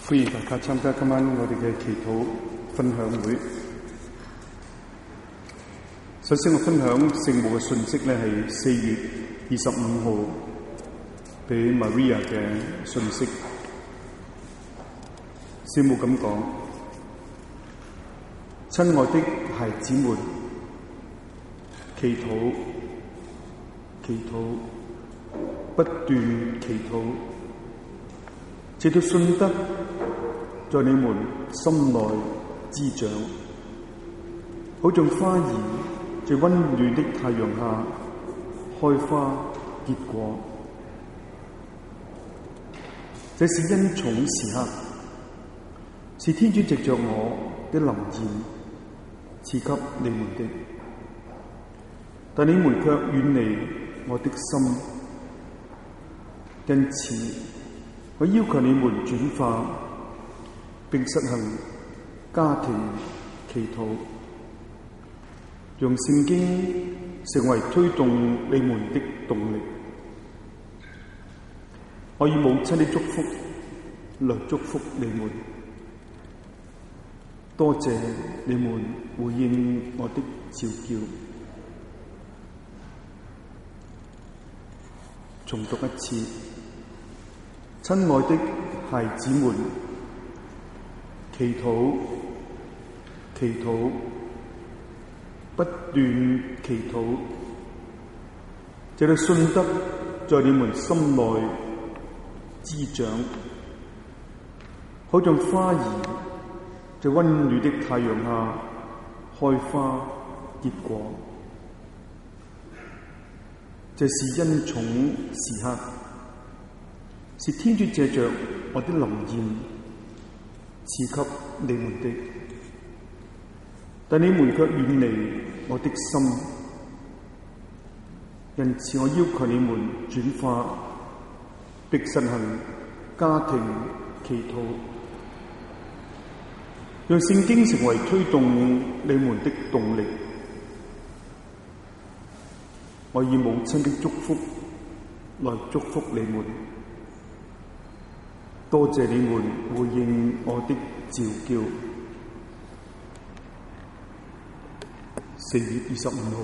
歡迎大家參加今晚我哋嘅祈禱分享會。首先我分享聖母嘅信息咧，係4月25號俾 Maria 嘅信息。聖母咁講：親愛的孩子們，祈禱，祈禱，不斷祈禱，直到信德在你們心內滋長，好像花兒在溫暖的太陽下開花結果。這是恩寵時刻，是天主藉着我的臨現賜給你們的，但你們卻遠離我的心。因此我要求你們轉化並實行家庭祈禱，讓聖經成為推動你們的動力。我以母親的祝福來祝福你們，多謝你們回應我的召叫。重讀一次。親愛的孩子們，祈禱，祈禱，不斷祈禱，直到信德在你們心內滋長，好像花兒在溫暖的太陽下開花結果。這是恩寵時刻，是天主借着我的臨現賜給你們的，但你們卻遠離我的心。因此我要求你們轉化並實行家庭祈禱，讓聖經成為推動你們的動力。我以母親的祝福來祝福你們，多謝你們回應我的召叫。4月25號，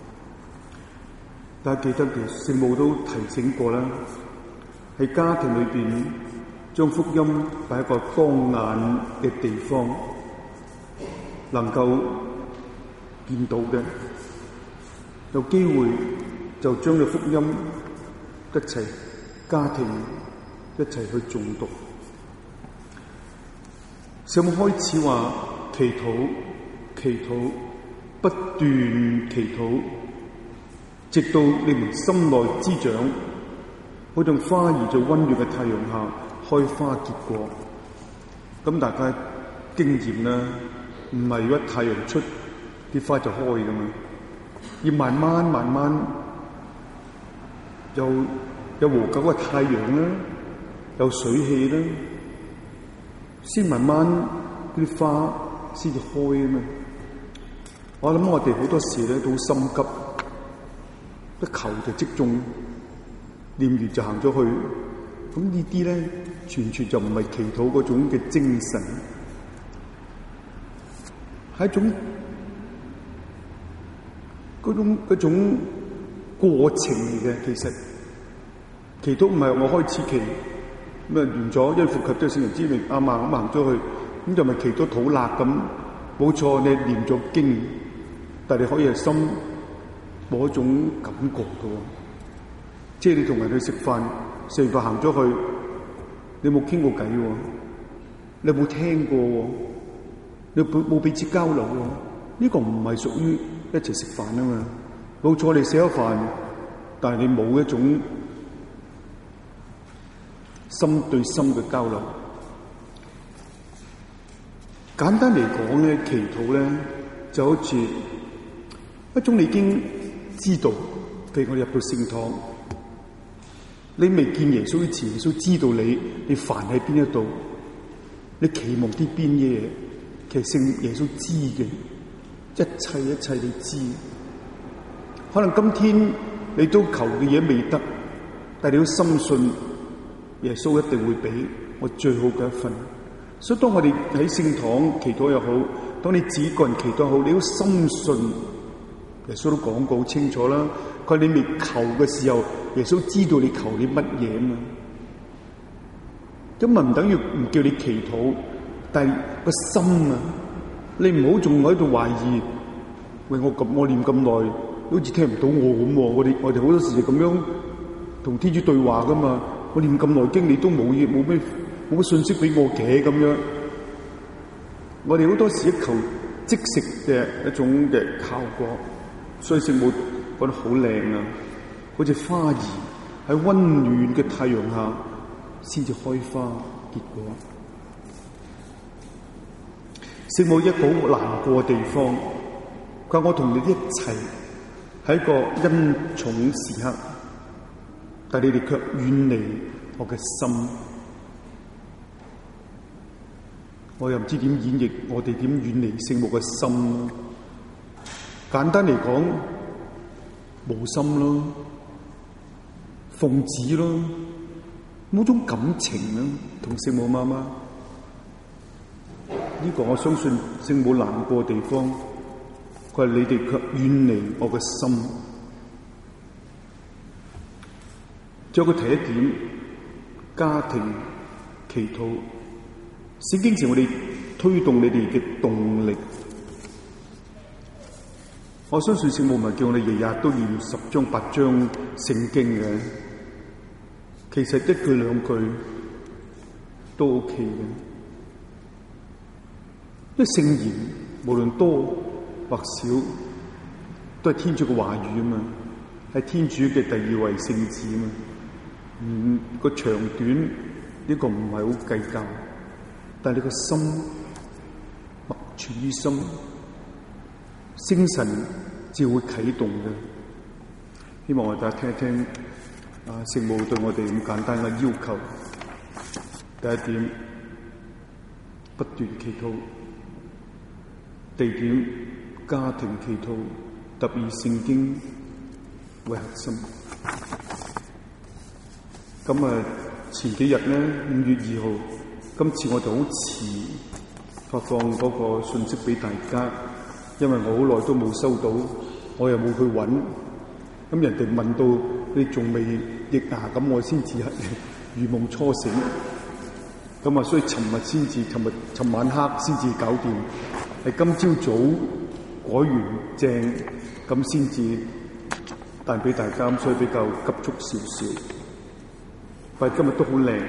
大家記得嘅聖母都提醒過啦，喺家庭裏邊將福音擺一個當眼嘅地方，能夠見到嘅，有機會就將個福音一齊家庭一齊去誦讀。聖母開始話：祈禱，祈禱，不斷祈禱，直到你們心內滋長，好像花兒在溫暖嘅太陽下開花結果。咁大家經驗啦，唔係一太陽出啲花就開噶嘛，要慢慢慢慢有和久嘅太陽啦，有水氣啦，先慢慢啲花先至開啊嘛。我諗我哋好多時咧都心急，一求就即中，念完就行咗去。咁呢啲咧，完全就唔係祈禱嗰種嘅精神，係一種嗰種過程嚟嘅。其實祈禱唔係我開始祈，咁啊完咗，因父及咗聖靈之名，啱啱咁行咗去，咁就咪祈禱肚辣咁。冇錯，你念咗經，但係你可以係心冇一種感覺嘅。即係你同人去食飯，食完飯行咗去，你冇傾過偈喎，你冇聽過喎，你冇彼此交流喎，呢個唔係屬於一齊食飯啊嘛。冇錯，你食咗飯，但係你冇一種心對心嘅交流。簡單嚟講咧，祈禱咧就好似一種你已經知道，譬如我哋入到聖堂，你未見耶穌之前，耶穌知道你煩喺邊一度，你期望啲邊嘢，其實聖耶穌知嘅，一切你知。可能今天你都求嘅嘢未得，但係你都深信耶穌一定會俾我最好嘅一份。 所以當我哋喺聖堂祈禱又好，當你自己個人祈禱又好，你要深信耶穌都講過好清楚啦。佢話你未求嘅時候，耶穌知道你求啲乜嘢啊嘛。咁咪唔等於唔叫你祈禱，但係個心啊，你唔好仲喺度懷疑。喂，我念咁耐，好似聽唔到我咁喎。我哋好多時就咁樣同天主對話噶嘛。我念咁耐經，你都冇乜信息俾我嘅咁樣。我哋好多時求即食嘅一種嘅效果，所以聖母覺得好靚啊，好似花兒喺溫暖嘅太陽下先至開花結果。聖母一個好難過嘅地方，佢話我同你一齊喺一個恩寵時刻，但你哋卻遠離我嘅心。我又唔知點演繹我哋點遠離聖母嘅心。簡單嚟講，無心咯，奉旨咯，冇種感情啦，同聖母媽媽。呢個我相信聖母難過嘅地方，佢話你哋卻遠離我嘅心。再佢提一點，家庭祈禱，聖經係我哋推動你哋嘅動力。我相信聖母唔係叫我哋日日都念10章8章聖經嘅，其實一句兩句都 OK 嘅。因為聖言無論多或少，都係天主嘅話語啊嘛，係天主嘅第二位聖子啊嘛。個長短呢個唔係好計較，但係你個心默存於心，聖神就會啟動嘅。希望我哋大家聽一聽聖母對我哋咁簡單嘅要求。第一點，不斷祈禱；第二點，家庭祈禱，特別聖經為核心。咁前幾日咧，5月2號，今次我就好遲發放嗰個信息俾大家，因為我好耐都冇收到，我又冇去揾。咁人哋問到你仲未疫牙，咁我先至係如夢初醒。咁所以尋晚黑先至搞掂，係今朝早改完正，咁先至帶俾大家，所以比較急促少少。但係今日都好靚。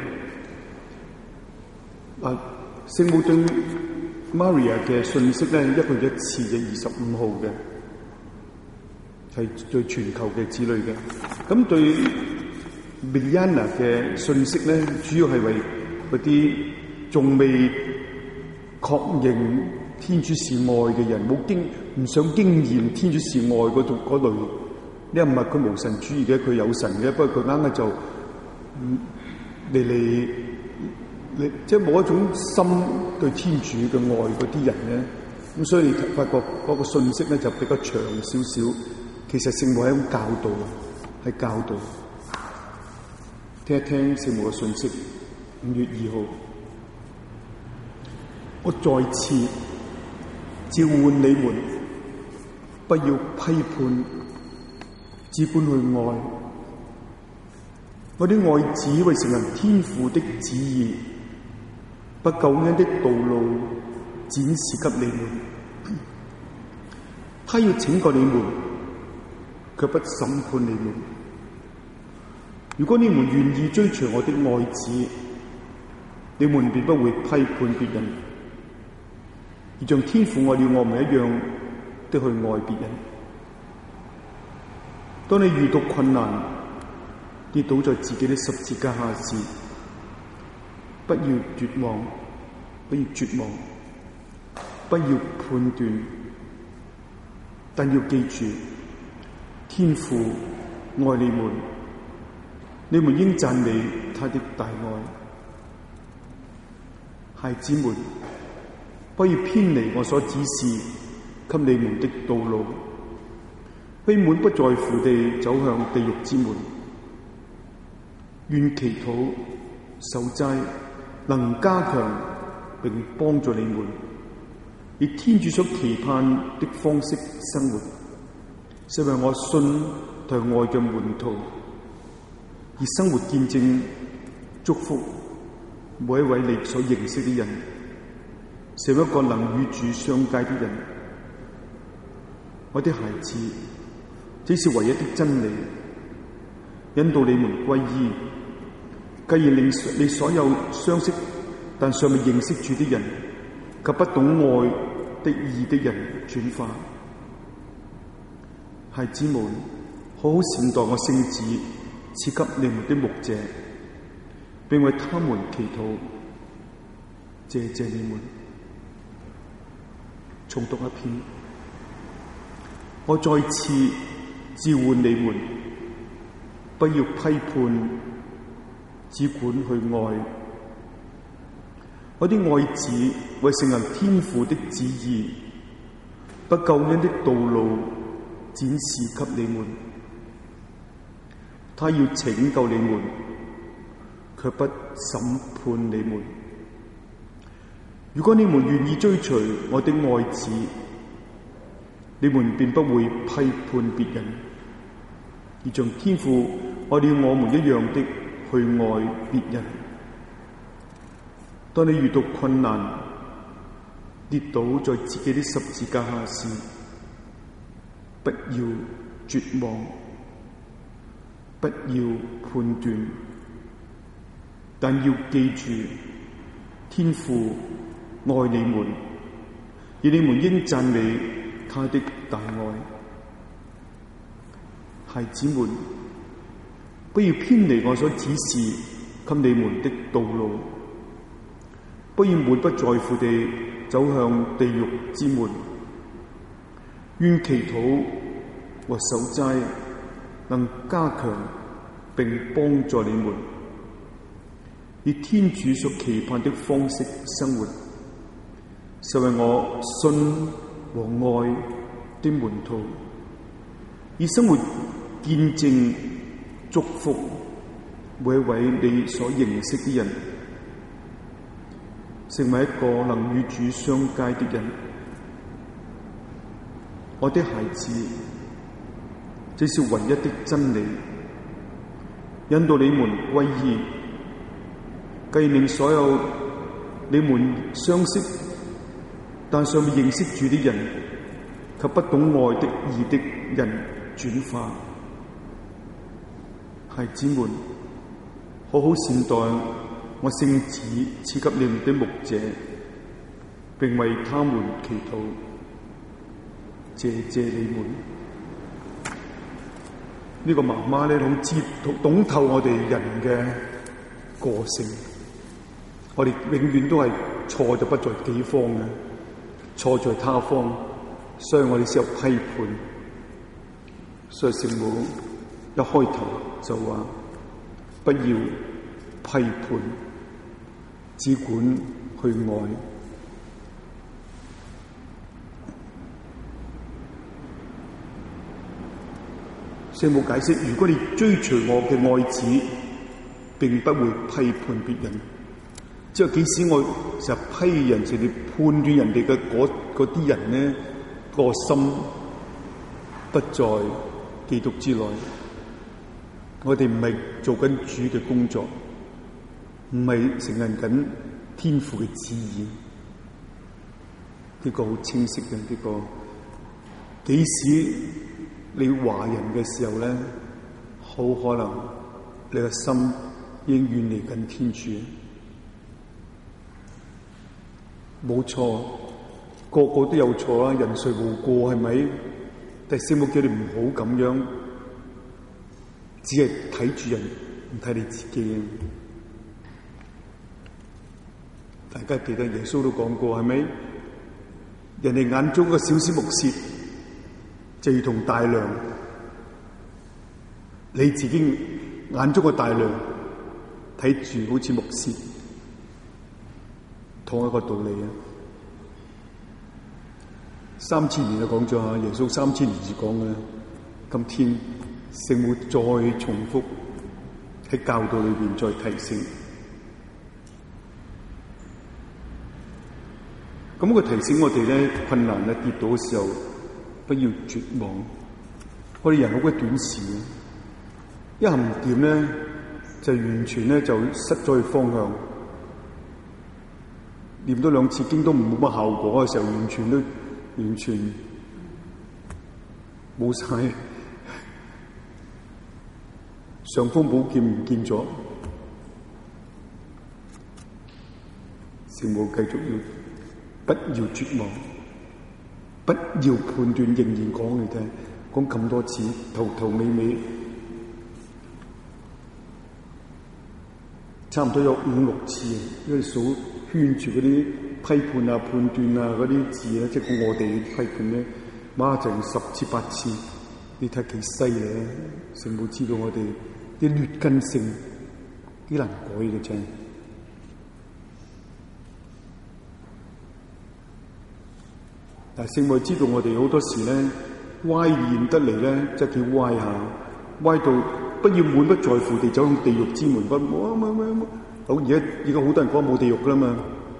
聖母對 Maria 嘅信息咧，一個月一次嘅25號嘅，係對全球嘅子女嘅。咁對 Miliana 嘅信息咧，主要係為嗰啲仲未確認天主是愛嘅人，唔想經驗天主是愛嗰類。呢唔係佢無神主義嘅，佢有神嘅，不過佢啱啱就嚟即係冇一種心對天主嘅愛嗰啲人咧，咁所以你發覺嗰個信息咧就比較長少少。其實聖母係一種教導，係教導。聽一聽聖母嘅信息。5月2號，我再次召喚你們，不要批判，只管去愛。我的愛子為成人天父的旨意，把救恩的道路展示給你們。他要拯救你們，卻不審判你們。如果你們願意追隨我的愛子，你們便不會批判別人，而像天父愛了我們一樣的去愛別人。當你遇到困難，跌倒在自己的十字架下時，不要絕望，不要絕望，不要判斷，但要記住，天父愛你們，你們應讚美他的大愛。孩子們，不要偏離我所指示給你們的道路，非滿不在乎地走向地獄之門。願祈禱、守齋能加強並幫助你們，以天主所期盼的方式生活，成為我信同愛嘅門徒，以生活見證祝福每一位你所認識的人，成為一個能與主相偕的人。我的孩子，這是唯一的真理，引導你們歸依。既然令你所有相識但尚未認識主的人及不懂愛的義的人轉化，孩子們，好好善待我聖子賜給你們的牧者，並為他們祈禱。謝謝你們。重讀一篇，我再次召喚你們，不要批判，只管去愛。我的愛子為承行天父的旨意，把救恩的道路展示給你們。他要拯救你們，卻不審判你們。如果你們願意追隨我的愛子，你們便不會批判別人，而像天父愛了我們一樣的去愛別人。當你遇到困難，跌倒在自己的十字架下時，不要絕望，不要判斷，但要記住，天父愛你們，而你們應讚美他的大愛。孩子們，不要偏離我所指示給你們的道路，不要滿不在乎地走向地獄之門。願祈禱和守齋能加強並幫助你們，以天主所期盼的方式生活，成為我信和愛的門徒，以生活見證祝福每一位你所認識的人，成為一個能與主相偕的人。我的孩子，這是唯一的真理，引導你們歸依。既令所有你們相識但尚未認識主的人及不懂愛的義的人轉化。孩子們，好好善待我聖子賜給你們的牧者，並為他們祈禱。謝謝你們。呢個媽媽咧，好懂透我哋人嘅個性。我哋永遠都係錯就不在己方嘅，錯在他方，所以我哋先有批判。所以聖母一開頭就話：不要批判，只管去愛。聖母解釋：如果你追隨我嘅愛子，並不會批判別人。即係即使我成日批人哋、判斷人哋嘅嗰啲人呢，個心不在基督之內。我哋唔係做緊主嘅工作，唔係承認緊天父嘅旨意。呢個好清晰嘅，呢個即使你話人嘅時候咧，好可能你嘅心已經遠離緊天主。冇錯，個個都有錯啦，人誰無過，係咪？但係聖母叫你唔好咁樣，只係睇住人，唔睇你自己。大家記得耶穌都講過，係咪？人哋眼中個小小木屑，就如同大梁，你自己眼中個大梁，睇住好似木屑，同一個道理啊！3000年就講咗啊，耶穌3000年前講嘅，今天聖母再重複喺教導裏邊再提醒， 咁佢提醒我哋咧，困難啊跌倒嘅時候，不要絕望。我哋人好鬼短視，一行唔掂咧，就完全咧就失咗方向。念多2次經都冇乜效果嘅時候，完全冇晒，尚方寶劍唔見咗。聖母繼續要不要絕望，不要判斷，仍然講你聽，講咁多次，頭頭尾尾，差唔多有5、6次，因為數圈住嗰啲批判啊、判斷啊嗰啲字咧，即係講我哋嘅批判咧，媽就10次8次，你睇幾犀利啊！聖母知道我哋啲劣根性幾難改嘅啫。但聖母知道我哋好多時咧歪言得嚟咧，即係叫歪下，歪到不要滿不在乎地走向地獄之門。好，而家好多人講冇地獄噶啦嘛，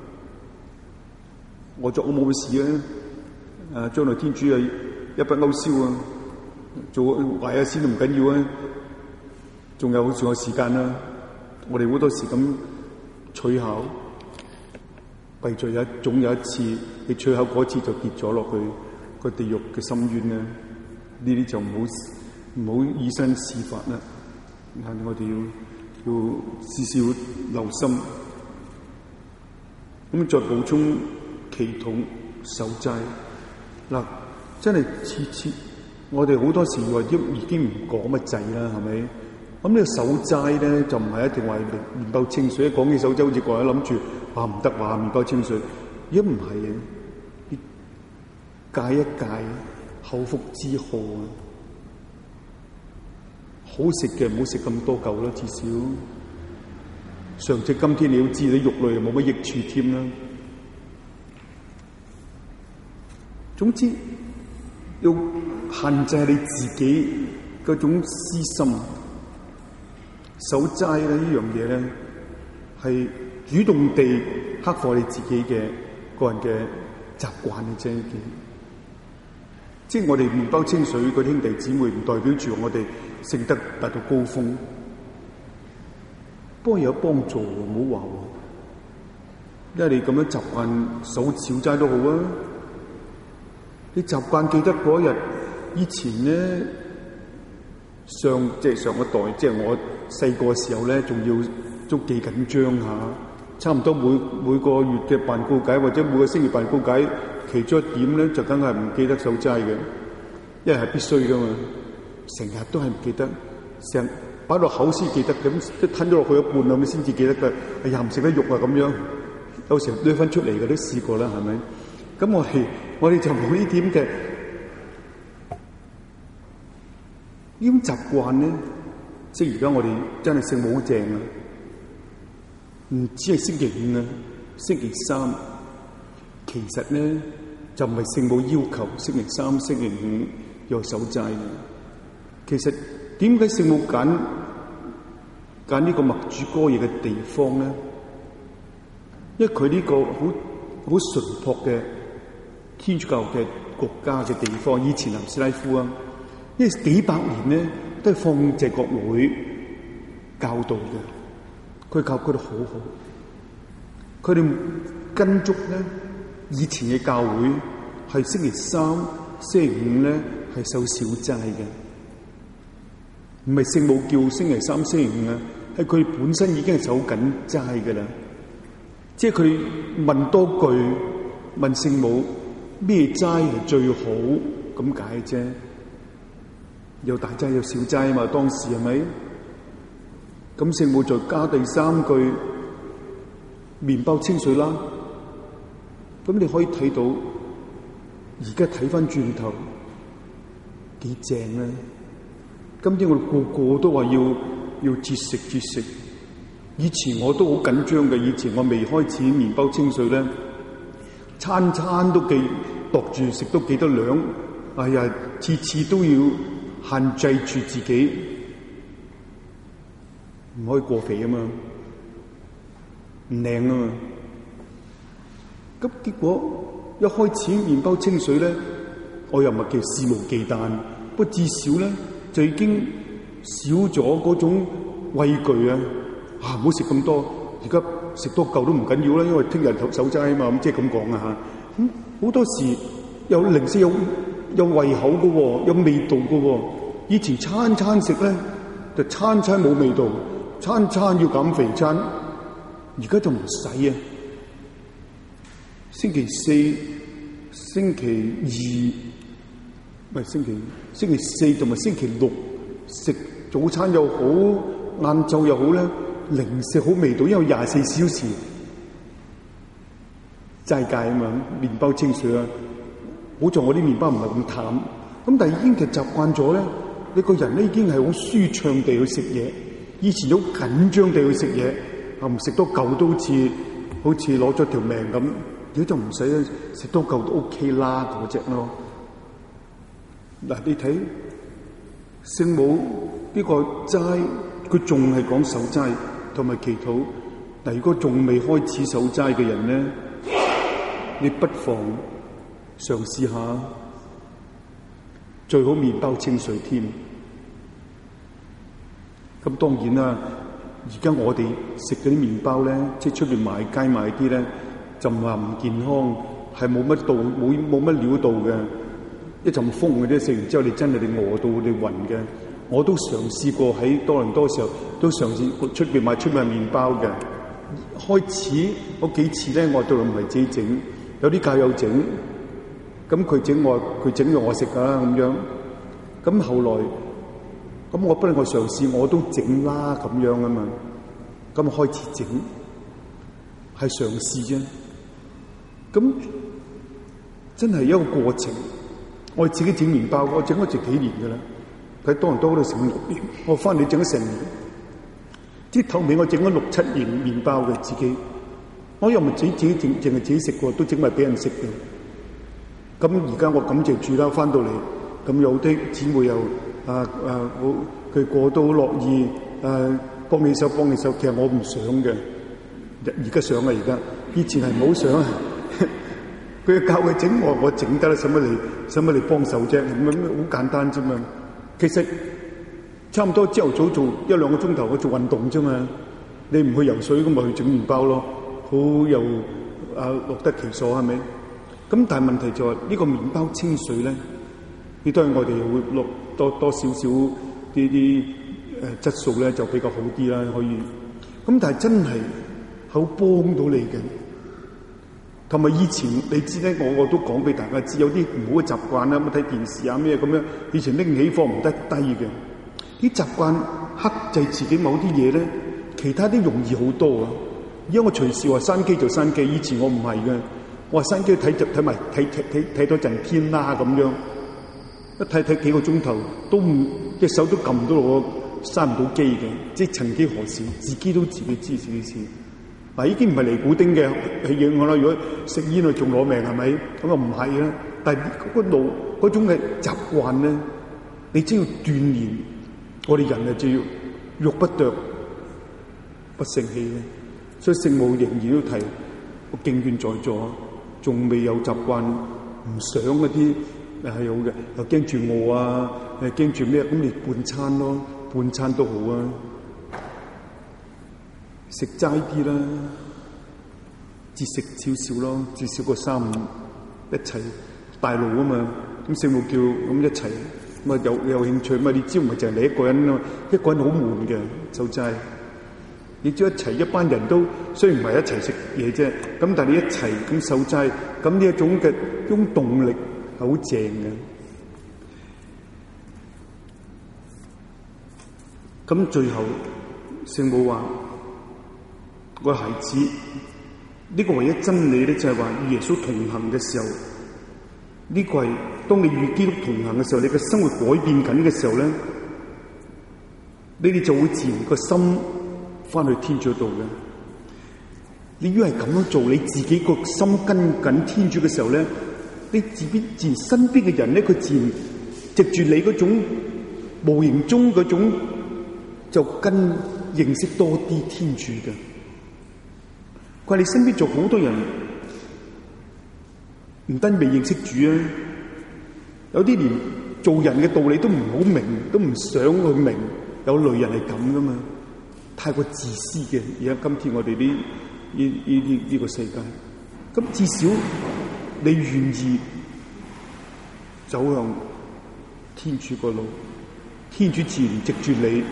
我作我冇嘅事啊！將來天主係一筆勾銷啊，做壞下先都唔緊要啊，仲有時間啊！我哋好多時咁取巧，弊在總有一次你取巧嗰次就跌咗落去個地獄嘅深淵啊！呢啲就唔好以身試法啦。但我哋要時時留心。咁再補充祈禱守齋嗱，真係次我哋好多時話已經唔講乜滯啦，係咪？咁呢個守齋咧就唔係一定話麵包清水，一講起守齋好似個人諗住話唔得話麵包清水，如果唔係嘅，戒一戒口腹之好啊！好食嘅唔好食咁多嚿啦，至少上至今天你都知啲肉類又冇乜益處添啦。總之要限制你自己嗰種私心。守齋咧呢樣嘢咧係主動地克服你自己嘅個人嘅習慣嘅啫。即係我哋麵包清水嗰啲兄弟姊妹唔代表住我哋聖德達到高峰，不過有幫助，唔好話喎。因為你咁樣習慣守小齋都好啊。你習慣記得嗰日以前咧，上一代，即係我細個嘅時候咧，仲要都幾緊張下，差唔多每個月嘅辦告解或者每個星期辦告解，其中一點咧就梗係唔記得守齋嘅，因為係必須噶嘛，成日都係唔記得，成日擺落口先記得，咁都吞咗落去一半啦，咁先至記得嘅。哎呀，唔食得肉啊咁樣，有時候攞翻出嚟嘅都試過啦，係咪？咁我哋就冇呢點嘅呢種習慣咧。即係而家我哋真係聖母好正啊！唔止係星期5啊，星期3其實咧就唔係聖母要求星期3、星期5要守齋嘅。其實點解聖母揀呢個默主哥耶嘅地方咧？因為佢呢個好純樸嘅天主教嘅國家嘅地方，以前南斯拉夫啊，因為幾百年咧都係放謝國會教導嘅，佢教佢哋好好，佢哋跟足咧以前嘅教會係星期3、星期5咧係守小齋嘅，唔係聖母叫星期3、星期5啊，係佢本身已經係守緊齋嘅啦。即係佢問多句，問聖母咩齋係最好咁解啫。有大齋有小齋啊嘛，當時係咪？咁聖母再加第3句，麵包清水啦。咁你可以睇到，而家睇翻轉頭幾正咧。今天我哋個個都話要節食。以前我都好緊張嘅，以前我未開始麵包清水咧，餐餐都記度住食都幾多兩。哎呀，次次都要限制住自己，唔可以過肥啊嘛，唔靚啊嘛。咁結果一開始麵包清水咧，我又唔係叫肆無忌憚，不過至少咧就已經少咗嗰種畏懼啊！唔好食咁多，而家食多嚿都唔緊要啦，因為聽日守齋啊嘛，咁即係咁講啊嚇。好多時有零食有胃口嘅喎，有味道嘅喎。以前餐餐食咧，就餐餐冇味道，餐餐要減肥餐。而家就唔使啊！星期四、星期二，唔係星期四同埋星期六食早餐又好，晏晝又好咧，零食好味道，因為24小時齋戒啊嘛，麵包清水啊。好在我啲麵包唔係咁淡，咁但係已經就習慣咗咧。你個人咧已經係好舒暢地去食嘢，以前好緊張地去食嘢，唔食多嚿都好似攞咗條命咁。而家就唔使啦，食多嚿都 OK 啦嗰隻咯。嗱，你睇聖母呢個齋，佢仲係講守齋同埋祈禱。嗱，如果仲未開始守齋嘅人咧，你不妨嘗試下，最好麵包清水添。咁當然啦，而家我哋食嗰啲麵包咧，即係出邊買街買啲咧，就唔話唔健康，係冇乜道冇乜料到嘅，一陣風嘅啫。食完之後你真係你餓到你暈嘅。我都嘗試過喺多倫多時候都嘗試出邊買出面麵包嘅。開始嗰幾次咧，我都唔係自己整，有啲教友整。咁佢整咗我食噶啦咁樣，咁後來咁我不能夠嘗試，我都整啦咁樣啊嘛，咁開始整係嘗試啫，咁真係一個過程。我自己整麵包，我整咗幾年噶啦，喺多倫多嗰度成6年，我翻嚟整咗成年，即係頭尾我整咗6、7年麵包嘅自己，我又唔係自己整，淨係自己食過，都整埋俾人食嘅。咁而家我感謝主啦，翻到嚟咁有啲姊妹又佢過到樂意幫你手。其實我唔想嘅，而家想啊！而家以前係唔好想啊。佢教佢整我整得啦，使乜你幫手啫？咁好簡單啫嘛。其實差唔多朝頭早做1、2個鐘頭，我做運動啫嘛。你唔去游水咁咪去整麵包咯，好又落得其所係咪？咁但係問題就係呢個麵包清水咧，亦都係我哋會落多少少啲質素咧，就比較好啲啦，可以。咁但係真係好幫到你嘅。同埋以前你知咧，我都講俾大家知，有啲唔好嘅習慣啦，咁睇電視啊咩咁樣，以前拎起放唔得低嘅。啲習慣克制自己某啲嘢咧，其他啲容易好多啊。因為我隨時話閂機就閂機，以前我唔係嘅。我話閂機睇多陣天啦咁樣，一睇幾個鐘頭都唔隻手都撳唔到落，閂唔到機嘅，即係曾幾何時自己都自己知自己事。嗱，已經唔係尼古丁嘅影響啦。如果食煙啊，仲攞命係咪？咁啊唔係啦。但係嗰種嘅習慣咧，你只要鍛鍊，我哋人啊就要欲不奪，不成器嘅。所以聖母仍然都提，我敬願在座。仲未有習慣，唔想嗰啲係有嘅，又驚住餓啊，又驚住咩？咁你半餐咯，半餐都好啊，食齋啲啦，節食少少咯，至少個3、5一齊大路啊嘛。咁聖母叫咁一齊，咁啊有興趣嘛？你知唔係就係你一個人咯，一個人好悶嘅守齋。你知一齊一班人都雖然唔係一齊食嘢啫，咁但係你一齊咁守齋，咁呢一種動力係好正嘅。咁最後聖母話：個孩子呢個唯一真理咧，就係話與耶穌同行嘅時候，呢個係當你與基督同行嘅時候，你嘅生活改變緊嘅時候咧，你哋就會自然個心翻去天主度嘅。你如果係咁樣做，你自己個心跟緊天主嘅時候咧，你自然身邊嘅人咧，佢自然藉住你嗰種無形中嗰種就跟認識多啲天主嘅。佢話你身邊仲好多人唔單未認識主啊，有啲連做人嘅道理都唔好明，都唔想去明。有類人係咁噶嘛，太過自私嘅。而家今天我哋呢個世界，咁至少你願意走向天主個路，天主自然藉住你，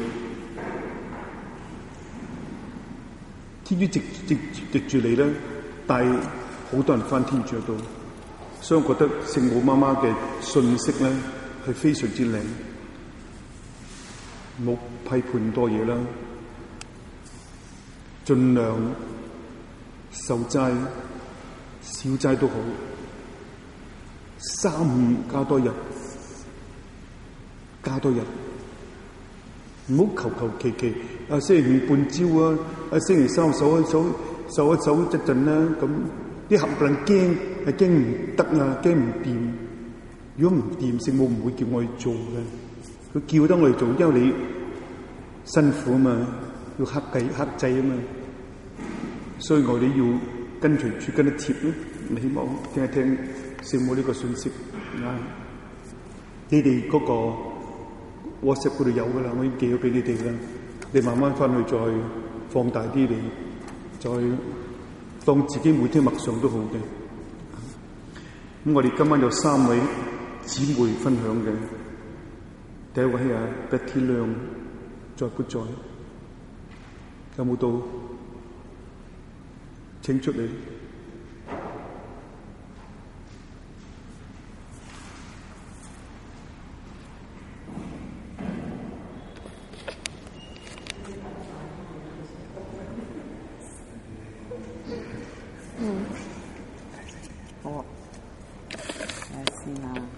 天主藉住你咧，帶好多人返天主度。所以我覺得聖母媽媽嘅信息咧係非常之靚，冇批判多嘢啦，盡量受齋小齋都好，3-5加多日，唔好求求其其。星期5半朝啊，星期3守一陣啦。咁啲合夥人驚唔得啊，驚唔掂。如果唔掂，聖母唔會叫我去做嘅。佢叫得我哋做，因為你辛苦啊嘛，要克制啊嘛。所以我哋要跟隨主跟得貼咯。你希望聽一聽聖母呢個信息啊？你哋嗰個 WhatsApp 嗰度有噶啦，我已經寄咗俾你哋啦。你慢慢翻去再放大啲嚟，再當自己每天默想都好嘅。咁我哋今晚有3位姊妹分享嘅。第一位係Betty Leung，在不在？有冇到？請出嚟。 好。先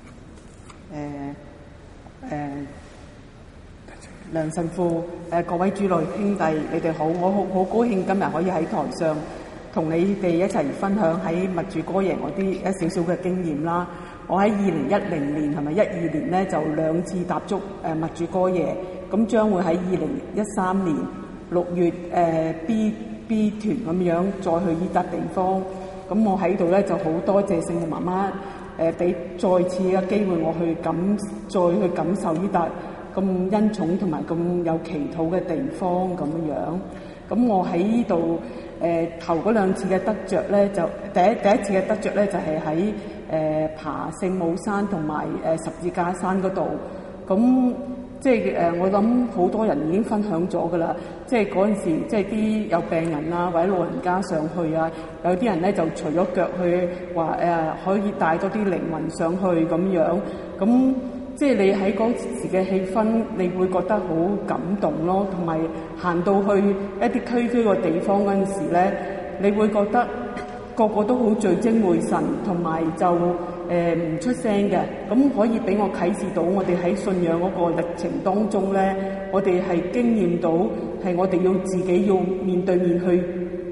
梁神父，各位主內兄弟，你哋好，我好高興今日可以喺台上同你哋一齊分享喺默主哥爺我啲一少少嘅經驗啦。我喺2010年同埋12年咧就2次踏足默主哥爺，咁將會喺2013年6月B 團咁樣再去呢笪地方。咁我喺度咧就好多謝聖母媽媽俾再次嘅機會我去再去感受呢笪咁恩寵同埋咁有祈禱嘅地方咁樣。咁我喺呢度頭嗰2次嘅得着咧，就第一次嘅得着咧就係喺爬聖母山同埋十字架山嗰度。咁即係我諗好多人已經分享咗噶啦。即係嗰陣時，即係啲有病人啊或者老人家上去啊，有啲人咧就除咗腳去話可以帶多啲靈魂上去咁樣。咁即係你喺嗰時嘅氣氛，你會覺得好感動咯。同埋行到去一啲區區個地方嗰陣時咧，你會覺得個個都好聚精會神，同埋就唔出聲嘅。咁可以俾我啟示到，我哋喺信仰嗰個歷程當中咧，我哋係經驗到係我哋要自己要面對面去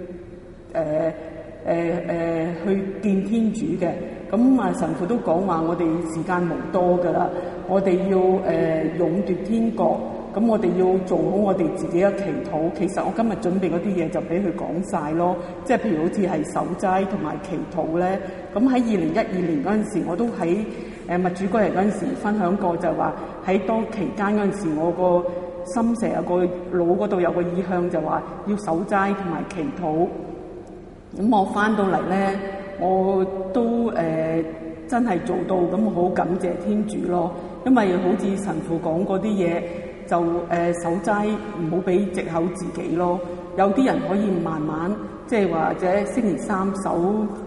去見天主嘅。咁神父都講話，我哋時間無多㗎啦，我哋要勇奪天國。咁我哋要做好我哋自己嘅祈禱。其實我今日準備嗰啲嘢就俾佢講晒咯。即係譬如好似係守齋同埋祈禱咧。咁喺2012年嗰陣時，我都喺默主哥爺嗰陣時分享過，就話喺當期間嗰陣時，我個心成日個腦嗰度有個意向，就話要守齋同埋祈禱。咁我翻到嚟咧，我都真係做到，咁我好感謝天主咯。因為好似神父講嗰啲嘢，就守齋唔好俾藉口自己咯。有啲人可以慢慢，即係或者星期3守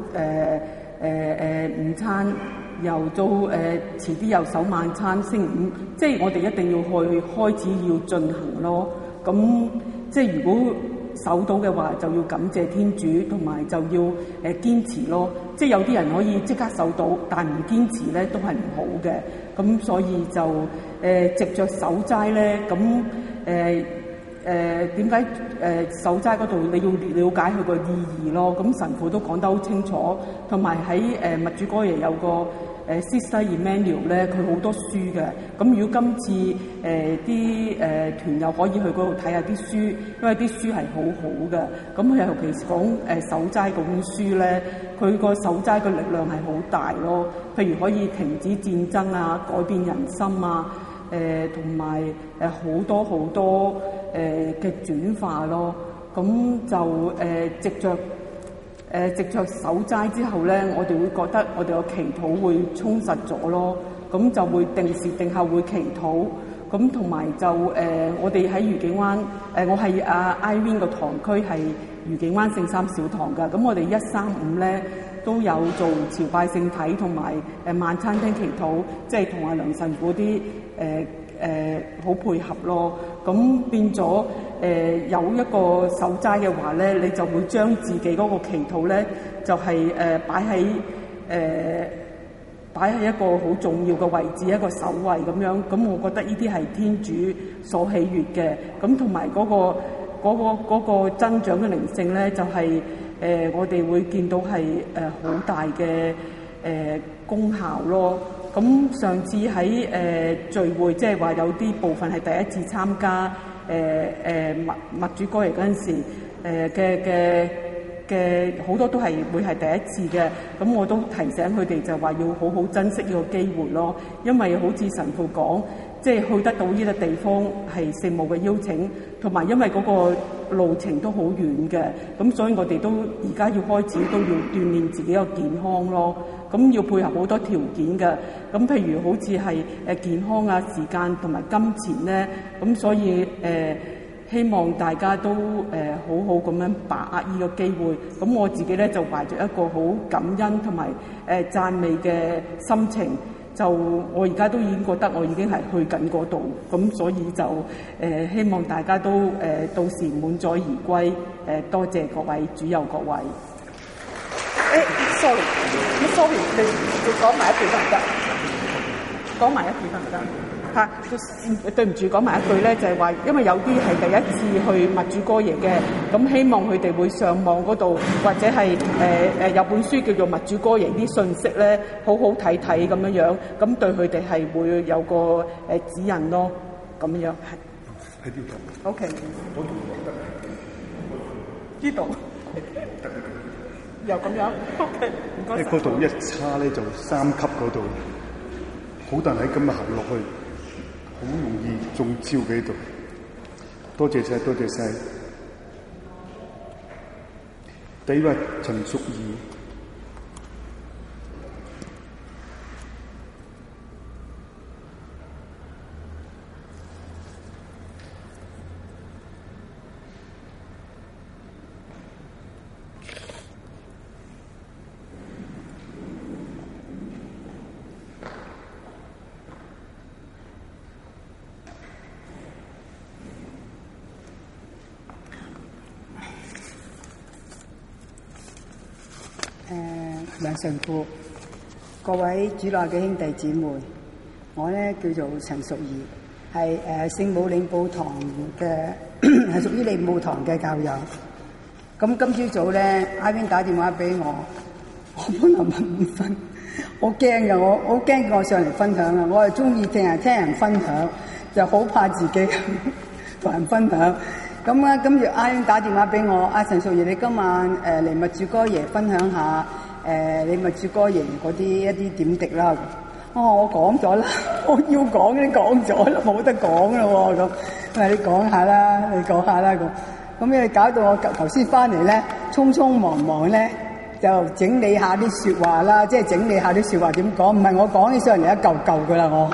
午餐，又到遲啲又守晚餐，星期5，即係我哋一定要去開始要進行咯。咁即係如果守到嘅話，就要感謝天主，同埋就要堅持咯。即係有啲人可以即刻守到，但唔堅持咧都係唔好嘅。咁所以就藉着守齋咧，咁點解守齋嗰度你要了解佢個意義咯？咁神父都講得好清楚，同埋喺默主哥爺有個 Sister Emmanuel 咧，佢好多書嘅。咁如果今次啲團友可以去嗰度睇下啲書，因為啲書係好好嘅。咁佢尤其是講守齋嗰本書咧，佢個守齋嘅力量係好大咯。譬如可以停止戰爭啊，改變人心啊，同埋好多好多嘅轉化咯。咁就藉着守齋之後咧，我哋會覺得我哋個祈禱會充實咗咯。咁就會定時定候會祈禱。咁同埋就我哋喺愉景灣我係Irene 個堂區係愉景灣聖三小堂㗎。咁我哋135咧都有做朝拜聖體同埋晚餐廳祈禱，即係同阿梁神父啲好配合咯。咁變咗有一個守齋嘅話咧，你就會將自己嗰個祈禱咧，就係擺喺一個好重要嘅位置，一個首位咁樣。咁我覺得呢啲係天主所喜悅嘅。咁同埋嗰個增長嘅靈性咧，就係我哋會見到係好大嘅功效咯。咁上次喺聚會，即係話有啲部分係第一次參加默主哥耶嗰陣時嘅好多都係會係第一次嘅。咁我都提醒佢哋就話要好好珍惜呢個機會咯，因為好似神父講，即係去得到呢個地方係聖母嘅邀請，同埋因為嗰個路程都好遠嘅，咁所以我哋都而家要開始都要鍛鍊自己個健康咯。咁要配合好多條件嘅，咁譬如好似係健康啊、時間同埋金錢咧，咁所以希望大家都好好咁樣把握呢個機會。咁我自己咧就懷着一個好感恩同埋讚美嘅心情，就我而家都已經覺得我已經係去緊嗰度，咁所以就希望大家都到時滿載而歸。多謝各位主佑各位。sorry， 你講埋一句得唔得？講埋一句得唔得？嚇，對唔住，講埋一句咧，就係話，因為有啲係第一次去默主哥耶嘅，咁希望佢哋會上網嗰度，或者係有本書叫做《默主哥耶》啲信息咧，好好睇睇咁樣樣，咁對佢哋係會有個指引咯，咁樣係。喺邊度 ？OK。嗰度得。呢度。又咁樣 ，OK， 唔該。嗰度一叉咧就3級嗰度，好多人喺咁樣行落去，好容易中招嘅呢度。多謝晒，多謝晒。第一位陳淑儀。 梁神父，各位主內嘅兄弟姊妹，我咧叫做陳淑儀，係聖母領報堂嘅係屬於領報堂嘅教友。咁今朝早咧，阿邊打電話俾我，我本來唔瞓，好驚㗎，我好驚我上嚟分享啊！我係中意聽人分享，就好怕自己同人分享。咁啊，跟住阿邊打電話俾我，阿陳淑儀，你今晚嚟默主哥耶分享下。你默主哥耶嗰啲一啲點滴啦。我講咗啦，我要講你講咗啦，冇得講啦喎咁。你講下啦，你講下啦咁。咁你搞到我頭先翻嚟咧，匆匆忙忙咧就整理下啲説話啦，即係整理下啲説話點講，唔係我講起上嚟一嚿嚿噶啦我。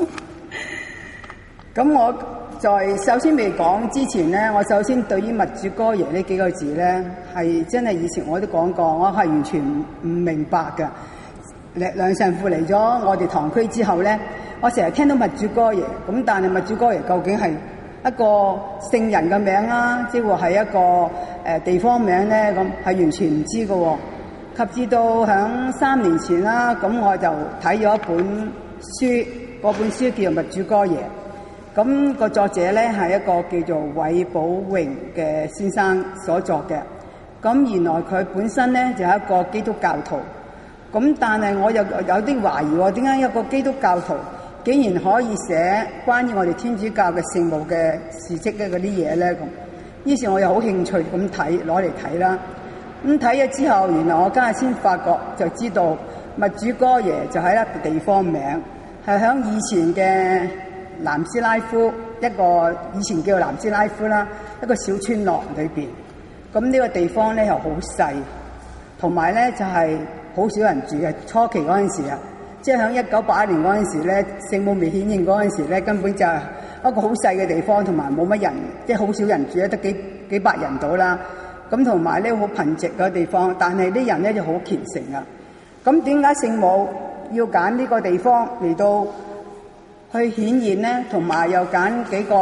咁我在首先未講之前咧，我首先對於默主哥耶呢幾個字咧，係真係以前我都講過，我係完全唔明白嘅。梁神父嚟咗我哋堂區之後咧，我成日聽到默主哥耶，咁但係默主哥耶究竟係一個聖人嘅名啦，即係係一個地方名咧，咁係完全唔知嘅喎。及至到響3年前啦，咁我就睇咗一本書，嗰本書叫做《默主哥耶》。咁個作者咧係一個叫做韋寶榮嘅先生所作嘅。咁原來佢本身咧就係一個基督教徒。 咁但係我又有啲懷疑喎，點解一個基督教徒竟然可以寫關於我哋天主教嘅聖母嘅事蹟嘅嗰啲嘢咧？咁於是我又好興趣咁睇，攞嚟睇啦。咁睇咗之後，原來我今日先發覺就知道默主哥耶就係一個地方名，係響以前嘅南斯拉夫，一個以前叫做南斯拉夫啦，一個小村落裏邊。咁呢個地方咧又好細，同埋咧就係好少人住嘅。初期嗰陣時啊，即係響1981年嗰陣時咧，聖母未顯現嗰陣時咧，根本就係一個好細嘅地方，同埋冇乜人，即係好少人住，得幾百人到啦。咁同埋咧好貧瘠嘅地方，但係啲人咧就好虔誠啊。咁點解聖母要揀呢個地方嚟到去顯現咧？同埋又揀幾個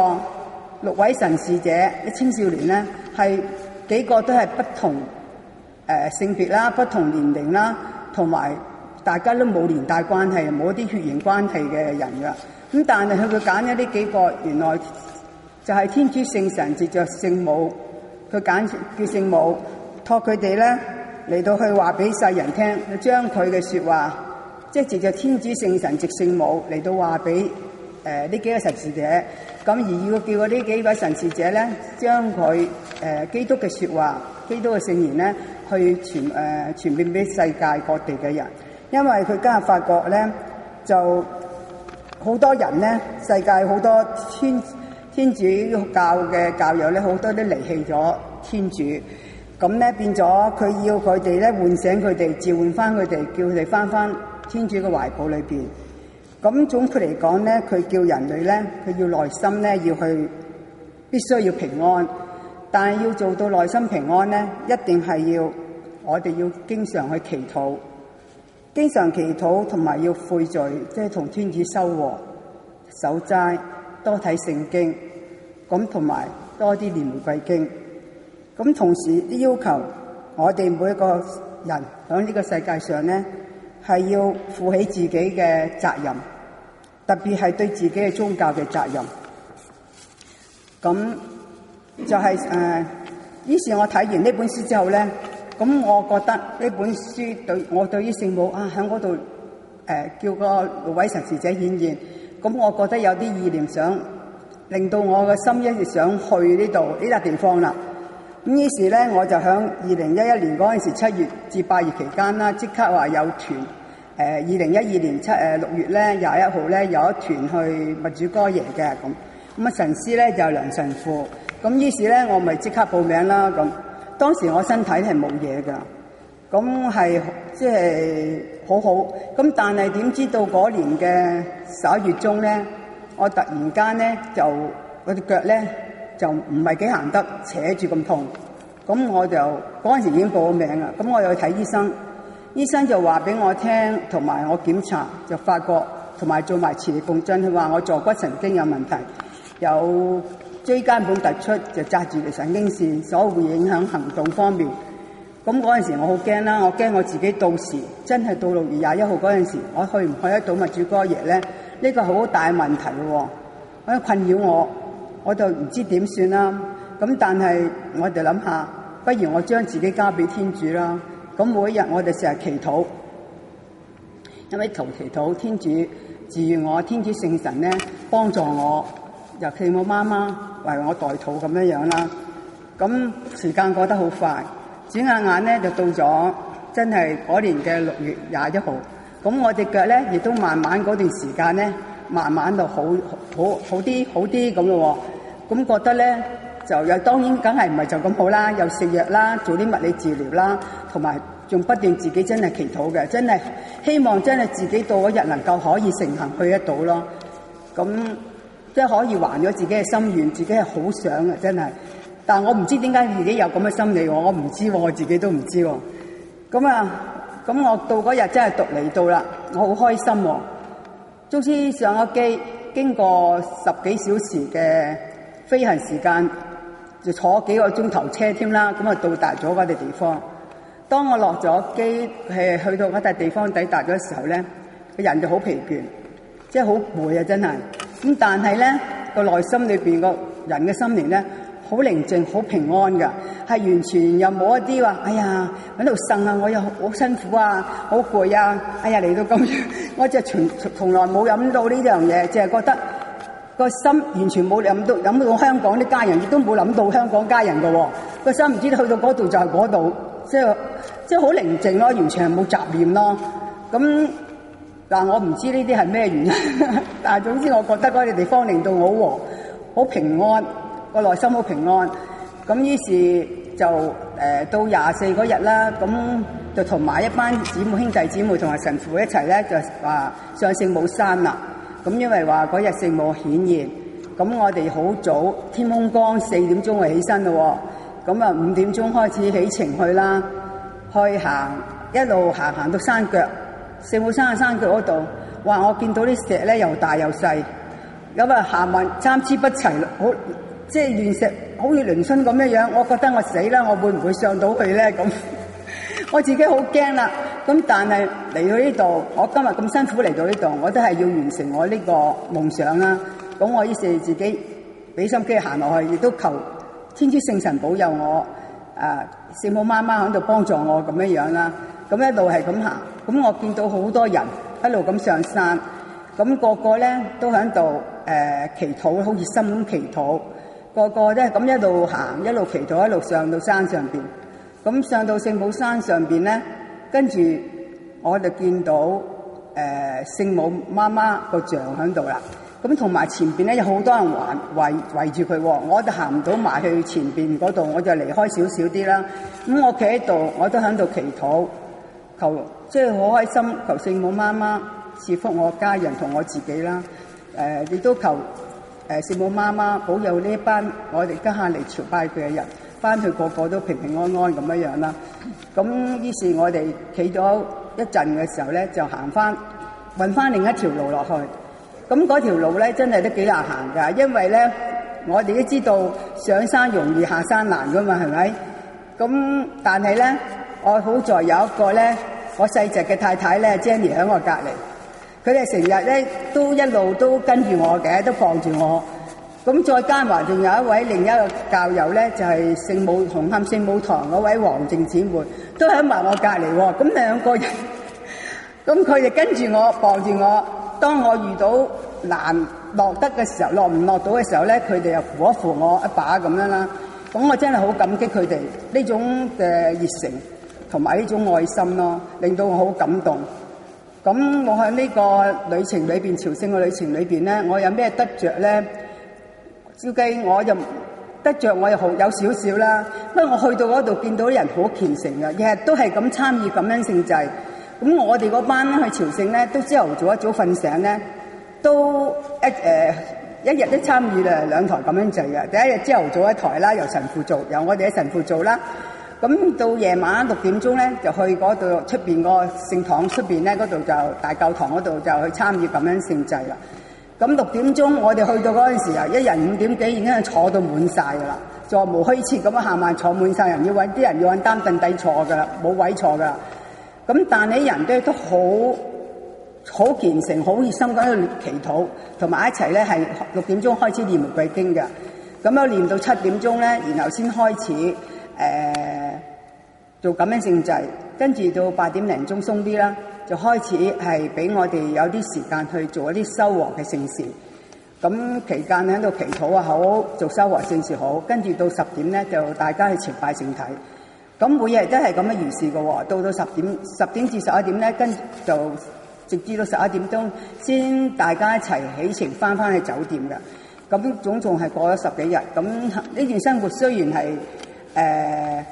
6位神視者，啲青少年咧係幾個都係不同性別啦、不同年齡啦，同埋大家都冇連帶關係，冇一啲血緣關係嘅人噶。咁但係佢會揀咗呢幾個，原來就係天主聖神藉着聖母，佢揀叫聖母託佢哋咧嚟到去話俾世人聽，將佢嘅說話，即係藉着天主聖神藉聖母嚟到話俾呢幾個神視者。咁而要叫嗰呢幾位神視者咧，將佢基督嘅說話、基督嘅聖言咧，去傳遍俾世界各地嘅人。因為佢今日發覺咧，就好多人咧，世界好多天主教嘅教友咧，好多都離棄咗天主。咁咧變咗佢要佢哋咧喚醒佢哋，召喚翻佢哋，叫佢哋翻天主嘅懷抱裏邊。咁總括嚟講咧，佢叫人類咧，佢要內心咧要去必須要平安，但係要做到內心平安咧，一定係要我哋要經常去祈禱，經常祈禱同埋要悔罪，即係同天主修和、守齋、多睇聖經，咁同埋多啲念玫瑰經。咁同時都要求我哋每一個人喺呢個世界上咧，係要負起自己嘅責任，特別係對自己嘅宗教嘅責任。咁就係於是我睇完呢本書之後咧，咁我覺得呢本書對於聖母喺嗰度叫個6位神視者顯現，咁我覺得有啲意念想令到我嘅心一直想去呢笪地方啦。咁於是咧，我就喺2011年嗰陣時7月至8月期間啦，即刻話有團。2012年6月咧21號咧有一團去默主哥耶嘅咁啊，神師咧就梁神父。咁於是咧我咪即刻報名啦。咁當時我身體係冇嘢噶，咁係即係好好。咁但係點知道嗰年嘅11月中咧，我突然間咧就我隻腳咧就唔係幾行得，扯住咁痛。咁我就嗰陣時已經報咗名啦。咁我又去睇醫生，醫生就話俾我聽，同埋我檢查就發覺，同埋做埋磁力共振，佢話我坐骨神經有問題，有椎間盤突出，就紮住條神經線，所以會影響行動方面。咁嗰陣時我好驚啦，我驚我自己到時真係到6月21號嗰陣時，我去唔去得到默主哥耶咧？呢個好大問題喎，咁困擾我就唔知點算啦。咁但係我哋諗下，不如我將自己交俾天主啦。咁每一日我哋成日祈禱，因為祈禱天主治癒我，天主聖神咧幫助我，尤其我媽媽為我代禱咁樣啦。咁時間過得好快，轉下眼咧就到咗真係嗰年嘅6月21號。咁我隻腳咧亦都慢慢嗰段時間咧，慢慢就好啲咁咯。咁覺得咧就有當然梗係唔係就咁好啦，又食藥啦，做啲物理治療啦，同埋仲不斷自己真係祈禱嘅，真係希望真係自己到嗰日能夠可以成行去得到咯。咁即係可以還咗自己嘅心願，自己係好想嘅真係。但我唔知點解自己有咁嘅心理喎，我唔知喎，我自己都唔知喎。咁我到嗰日真係嚟到啦，我好開心喎。終於上咗機，經過10幾小時嘅飛行時間，就坐幾個鐘頭車添啦，咁啊到達咗嗰笪地方。當我落咗機，去到嗰笪地方抵達嘅時候咧，個人就好疲倦，即係好攰啊，真係。咁但係咧個內心裏邊個人嘅心靈咧， 好寧靜、好平安㗎，係完全又冇一啲話，哎呀喺度呻啊，我又好辛苦啊，好攰啊，哎呀嚟到咁樣，我就從來冇諗到呢樣嘢，淨係覺得個心完全冇諗到香港啲家人，亦都冇諗到香港家人㗎喎，個心唔知去到嗰度就係嗰度，即係好寧靜咯，完全係冇雜念咯。咁嗱，我唔知呢啲係咩原因，但係總之我覺得嗰個地方令到我好平安，個內心好平安。咁於是就到24嗰日啦，咁就同埋一班兄弟姊妹同埋神父一齊咧，就話上聖母山啦。咁因為話嗰日聖母顯現，咁我哋好早天空光4點鐘就起身咯，咁啊5點鐘開始起程去啦，去行一路行到山腳。聖母山嘅山腳嗰度，哇！我見到啲石咧又大又細，咁啊行運參差不齊，好即係亂石，好似嶙峋咁樣。我覺得我死啦，我會唔會上到去咧？咁我自己好驚啦。咁但係嚟到呢度，我今日咁辛苦嚟到呢度，我都係要完成我呢個夢想啦。咁我於是自己俾心機行落去，亦都求天主聖神保佑我，聖母媽媽喺度幫助我咁樣啦。咁一路係咁行，咁我見到好多人一路咁上山，咁個個咧都喺度祈禱，好熱心咁祈禱，個個咧咁一路行一路祈禱，一路上到山上邊。咁上到聖母山上邊咧，跟住我就見到聖母媽媽個像喺度啦。咁同埋前邊咧有好多人圍住佢，我就行唔到埋去前邊嗰度，我就離開少少啲啦。咁我企喺度，我都喺度祈禱。即係好開心，求聖母媽媽賜福我家人同我自己啦。亦都求聖母媽媽保佑呢一班我哋家下嚟朝拜佢嘅人，翻去個個都平平安安咁樣啦。咁於是我哋企咗一陣嘅時候咧，就行翻搵翻另一條路落去。咁嗰條路咧真係都幾難行噶，因為咧我哋都知道上山容易下山難噶嘛，係咪？咁但係咧，我好在有一個咧，我細隻嘅太太咧 Jenny 喺我隔離，佢哋成日咧都一路都跟住我嘅，都傍住我。咁再加埋仲有一位另一個教友咧，就係紅磡聖母堂嗰位黃靜姊妹，都喺埋我隔離喎。咁兩個人，咁佢哋跟住我傍住我。當我遇到難落得嘅時候，落唔落到嘅時候咧，佢哋又扶一扶我一把咁樣啦。咁我真係好感激佢哋呢種嘅熱誠同埋呢種愛心咯，令到我好感動。咁我喺呢個旅程裏邊，朝聖嘅旅程裏邊咧，我有咩得着咧？照計我就得着，我又好有少少啦。不過我去到嗰度見到啲人好虔誠嘅，日日都係咁參與感恩聖祭。咁我哋嗰班去朝聖咧，都朝頭早一早瞓醒咧，都一日都參與兩台感恩祭嘅。第一日朝頭早一台啦，由神父做，由我哋嘅神父做啦。咁到夜晚6點鐘咧，就去嗰度出邊個聖堂出邊咧，嗰度就大教堂嗰度就去參與感恩聖祭啦。咁6點鐘我哋去到嗰陣時啊，一人5點幾已經係坐到滿晒噶啦，座無虛設咁樣行埋坐滿晒人，要揾啲人要揾擔凳底坐噶啦，冇位坐噶啦。咁但係啲人都好虔誠、好熱心咁喺度祈禱，同埋一齊咧係6點鐘開始念玫瑰經嘅。咁樣念到7點鐘咧，然後先開始做感恩聖祭，跟住到8點零鐘鬆啲啦，就開始係俾我哋有啲時間去做一啲修和嘅聖事。咁期間喺度祈禱啊好，做修和聖事好，跟住到10點咧就大家去朝拜聖體。咁每日都係咁樣如是嘅喎，到10點至11點咧，跟就直至到11點鐘先大家一齊起程翻去酒店嘅。咁總共係過咗10幾日。咁呢段生活雖然係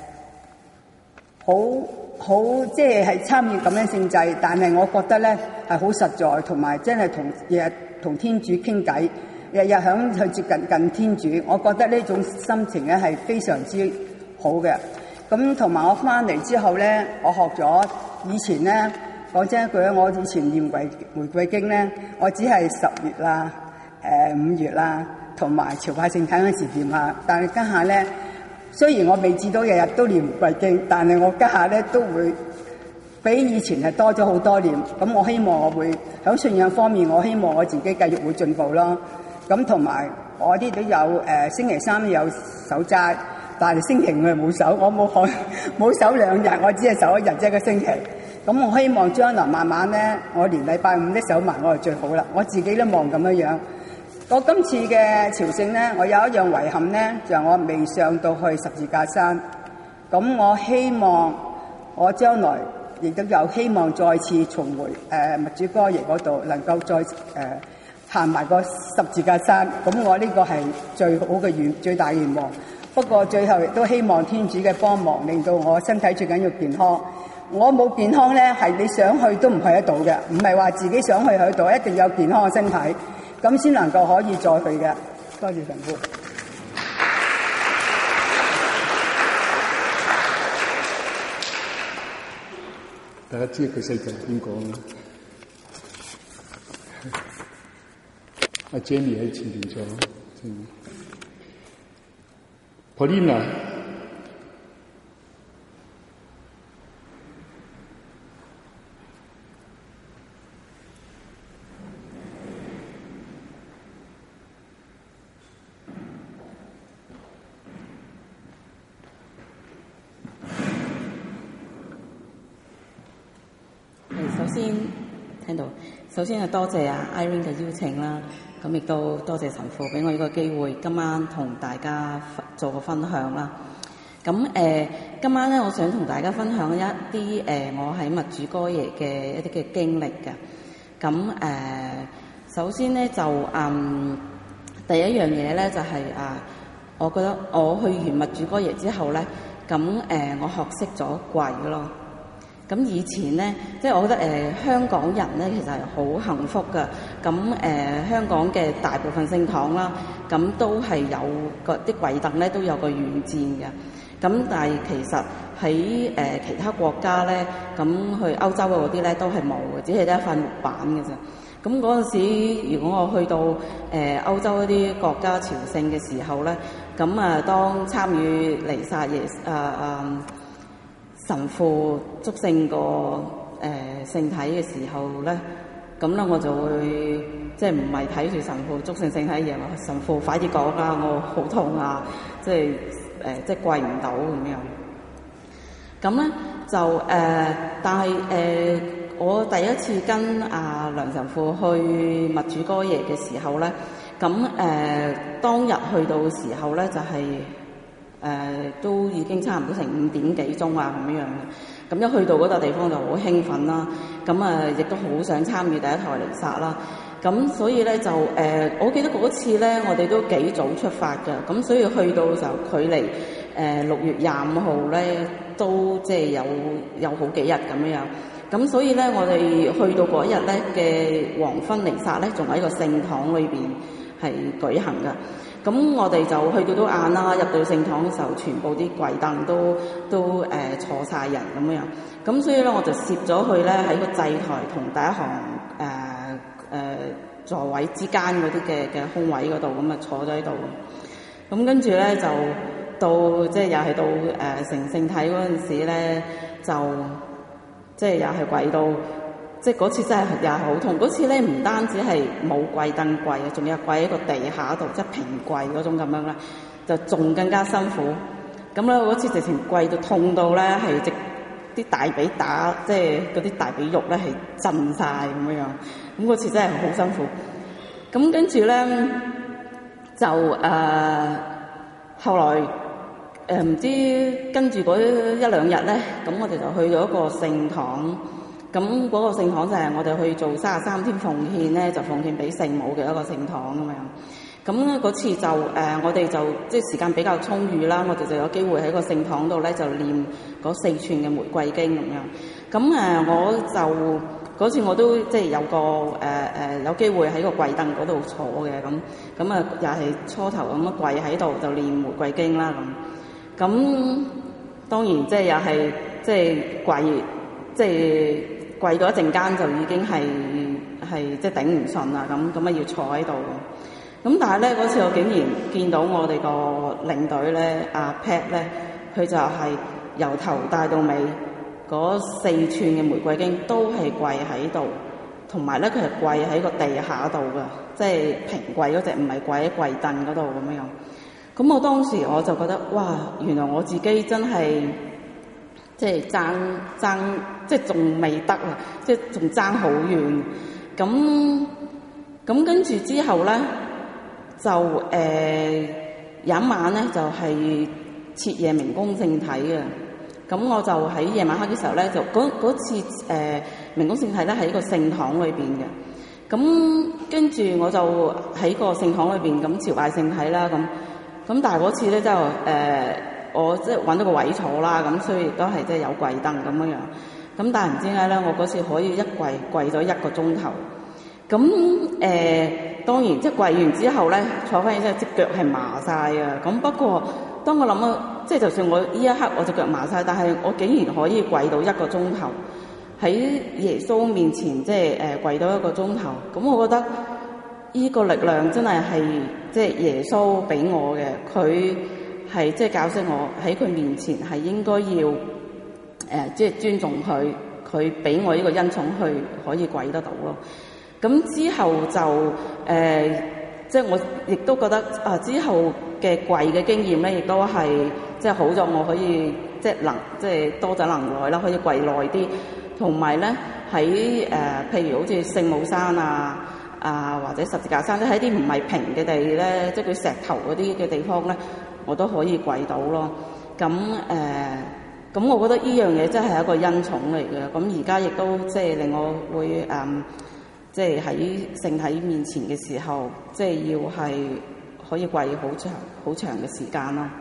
好即係參與感恩聖祭，但係我覺得咧係好實在，同埋真係日日同天主傾偈，日日響去接近天主。我覺得呢種心情咧係非常之好嘅。咁同埋我翻嚟之後咧，我學咗以前咧講真一句咧，我以前念玫瑰經咧，我只係10月啦、5月啦，同埋朝拜聖體嗰陣時念下。但係家下咧，雖然我未至到日日都念玫瑰經，但係我家下咧都會比以前係多咗好多念。咁我希望我會喺信仰方面，我希望我自己繼續會進步咯。咁同埋我啲都有星期三有守齋，但係星期五係冇守，我冇守2日，我只係守1日啫，一個星期。咁我希望將來慢慢咧，我連禮拜5都守埋，我就最好啦。我自己都望咁樣。我今次嘅朝聖咧，我有一樣遺憾咧，就係我未上到去十字架山。咁我希望我將來亦都有希望再次重回默主哥耶嗰度，能夠再行埋個十字架山。咁我呢個係最好嘅最大願望。不過最後亦都希望天主嘅幫忙，令到我身體最緊要健康。我冇健康咧，係你想去都唔去得到嘅，唔係話自己想去到，一定有健康嘅身體，咁先能夠可以再去嘅。多謝神父。 大家知佢細個係邊個啦？阿 Jenny 喺前面坐，Paulina。 首先係多謝阿 Irene 嘅邀請啦，咁亦都多謝神父俾我呢個機會，今晚同大家做個分享啦。咁今晚咧，我想同大家分享一啲我喺默主哥耶嘅一啲嘅經歷嘅。咁首先咧就第一樣嘢咧就係我覺得我去完默主哥耶之後咧，咁我學識咗跪咯。咁以前咧，即係我覺得香港人咧其實係好幸福㗎。咁香港嘅大部分聖堂啦，咁都係有啲跪凳咧，都有個軟墊嘅。咁但係其實喺其他國家咧，咁去歐洲嗰啲咧都係冇嘅，只係得一塊木板嘅啫。咁嗰陣時，如果我去到歐洲一啲國家朝聖嘅時候咧，咁當參與彌撒耶神父祝聖個聖體嘅時候咧，咁咧我就會即係唔係睇住神父祝聖聖體嘅嘢，話神父快啲講啦，我好痛啊！即係跪唔到咁樣。咁咧就但係我第一次跟梁神父去默主哥耶嘅時候咧，咁當日去到嘅時候咧就係、都已經差唔多成5點幾鐘啊咁樣嘅。咁一去到嗰笪地方就好興奮啦，咁亦都好想參與第一台彌撒啦。咁所以咧就我記得嗰次咧，我哋都幾早出發㗎。咁所以去到就距離6月25號咧，都即係有好幾日咁樣。咁所以咧，我哋去到嗰日咧嘅黃昏彌撒咧，仲喺個聖堂裏邊係舉行㗎。咁我哋就去到都晏啦，入到聖堂嘅時候，全部啲跪凳都坐晒人咁樣。咁所以咧，我就攝咗去咧喺個祭台同第一行座位之間嗰啲嘅空位嗰度，咁坐咗喺度。咁跟住咧就到即係又係到成聖體嗰陣時咧，就即係又係跪到，即係嗰次真係又係好痛。嗰次咧唔單止係冇跪凳跪啊，仲有跪喺個地下度，即係平跪嗰種咁樣咧，就仲更加辛苦。咁咧嗰次直情跪到痛到咧係啲大髀打，即係嗰啲大髀肉咧係震晒咁樣。咁嗰次真係好辛苦。咁跟住咧就後來唔知跟住嗰1-2日咧，咁我哋就去咗一個聖堂。咁嗰個聖堂就係我哋去做33天奉獻咧，就奉獻俾聖母嘅一個聖堂咁樣。咁嗰次就我哋就即係時間比較充裕啦，我哋就有機會喺個聖堂度咧就念嗰4串嘅玫瑰經咁樣。咁我就嗰次我都即係有個有機會喺個跪凳嗰度坐嘅咁又係初頭咁樣跪喺度就念玫瑰經啦咁。咁當然即係又係即係跪咗一陣間就已經係即係頂唔順啦咁要坐喺度。咁但係咧嗰次我竟然見到我哋個領隊咧阿 Pat 咧，佢就係由頭帶到尾嗰4串嘅玫瑰經都係跪喺度同埋咧佢係跪喺個地下度嘅，即係平跪嗰隻，唔係跪喺跪凳嗰度咁樣。咁我當時我就覺得，哇！原來我自己真係即係爭，即係仲未得啊，即係仲爭好遠。咁跟住之後咧，就有一晚咧就係徹夜明供聖體嘅。咁我就喺夜晚黑嘅時候咧，就嗰次明供聖體咧喺個聖堂裏邊嘅。咁跟住我就喺個聖堂裏邊咁朝拜聖體啦。咁但係嗰次咧就我即係揾到個位坐啦。咁所以都係即係有跪凳咁樣樣。咁但係唔知點解咧，我嗰次可以一跪咗1個鐘頭。咁當然即係跪完之後咧，坐翻起身隻腳係麻晒啊。咁不過當我諗到，即係就算我呢一刻我隻腳麻晒，但係我竟然可以跪到1個鐘頭喺耶穌面前，即係跪到1個鐘頭。咁我覺得呢個力量真係即係耶穌俾我嘅，佢係即係教識我喺佢面前係應該要即係尊重佢俾我呢個恩寵去可以跪得到咯。咁之後就即係我亦都覺得之後嘅跪嘅經驗咧，亦都係即係好咗，我可以即係多咗能耐啦，可以跪耐啲。同埋咧喺譬如好似聖母山或者十字架山，即係喺啲唔係平嘅地咧，即係佢石頭嗰啲嘅地方咧，我都可以跪到咯。咁我覺得呢樣嘢真係一個恩寵嚟嘅。咁而家亦都即係令我會即係喺聖體面前嘅時候，即係要係可以跪好長嘅時間咯。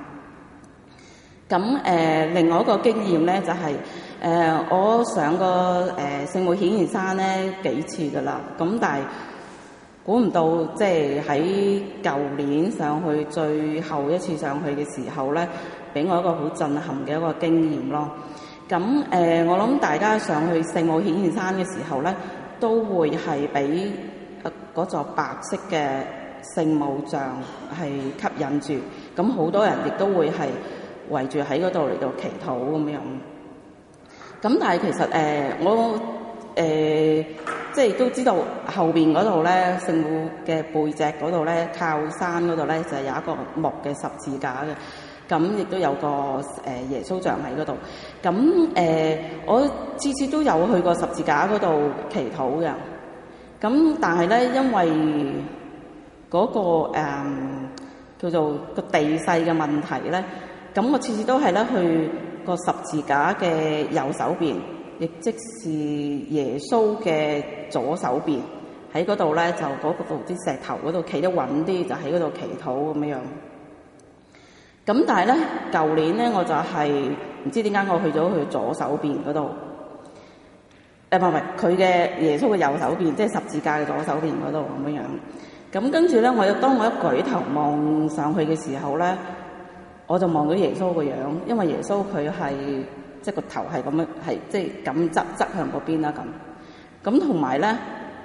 咁另外一個經驗咧就係我上過聖母顯現山咧幾次噶啦。咁但係估唔到即係喺舊年上去最後一次上去嘅時候咧，俾我一個好震撼嘅一個經驗咯。咁我諗大家上去聖母顯現山嘅時候咧，都會係俾嗰座白色嘅聖母像係吸引住，咁好多人亦都會係圍住喺嗰度嚟到祈禱咁樣。咁但係其實我即係都知道後邊嗰度咧，聖母嘅背脊嗰度咧，靠山嗰度咧就係有一個木嘅十字架嘅。咁亦都有個耶穌像喺嗰度。咁我次次都有去過十字架嗰度祈禱嘅。咁但係咧，因為嗰個叫做個地勢嘅問題咧，咁我次次都係咧去個十字架嘅右手邊，亦即是耶穌嘅左手邊，喺嗰度咧就嗰度啲石頭嗰度企得穩啲，就喺嗰度祈禱咁樣。咁但係咧，舊年咧我就係唔知點解我去咗佢左手邊嗰度，唔係佢嘅耶穌嘅右手邊，即係十字架嘅左手邊嗰度咁樣。咁跟住咧，當我一舉頭望上去嘅時候咧，我就望到耶穌個樣，因為耶穌佢係即係個頭係咁樣，係即係咁側向嗰邊啦咁。咁同埋咧，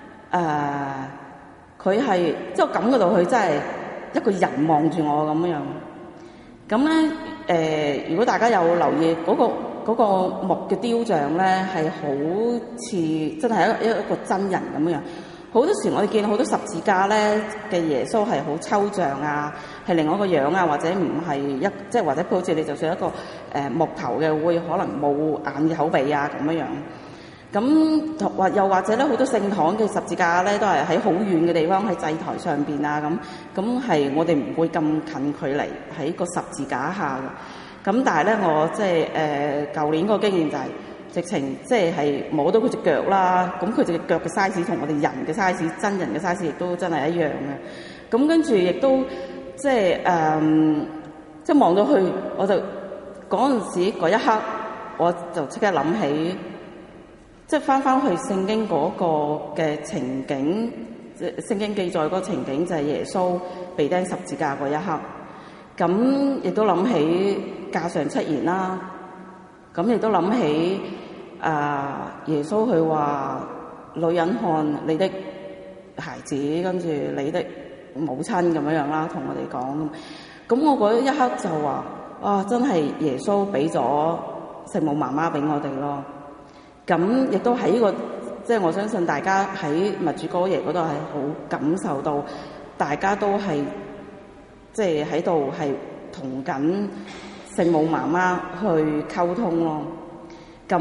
佢係即係我感覺到佢真係一個人望住我咁樣。咁咧，如果大家有留意嗰個木嘅雕像咧，係好似真係一個真人咁樣。好多時我哋見到好多十字架咧嘅耶穌係好抽象啊，係另外一個樣啊，或者唔係即係或者好似你就算一個木頭嘅，會可能冇眼耳口鼻啊咁樣。咁又或者咧，好多聖堂嘅十字架咧，都係喺好遠嘅地方，喺祭台上邊啊咁係我哋唔會咁近距離喺個十字架下嘅。咁但係咧，我即係舊年個經驗就係直情即係摸到佢隻腳啦。咁佢隻腳嘅 size 同我哋人嘅 size， 真人嘅 size 亦都真係一樣嘅。咁跟住亦都即係即係望到去，我就嗰陣時嗰一刻，我就即刻諗起。即係翻去聖經嗰個嘅情景，聖經記載嗰個情景就係耶穌被釘十字架嗰一刻。咁亦都諗起架上七言啦。咁亦都諗起耶穌佢話：女人看你的孩子，跟住你的母親咁樣樣啦，同我哋講。咁我嗰一刻就話：哇！真係耶穌俾咗聖母媽媽俾我哋咯。咁亦都喺呢個即係我相信大家喺默主哥爺嗰度係好感受到，大家都係即係喺度係同緊聖母媽媽去溝通咯。咁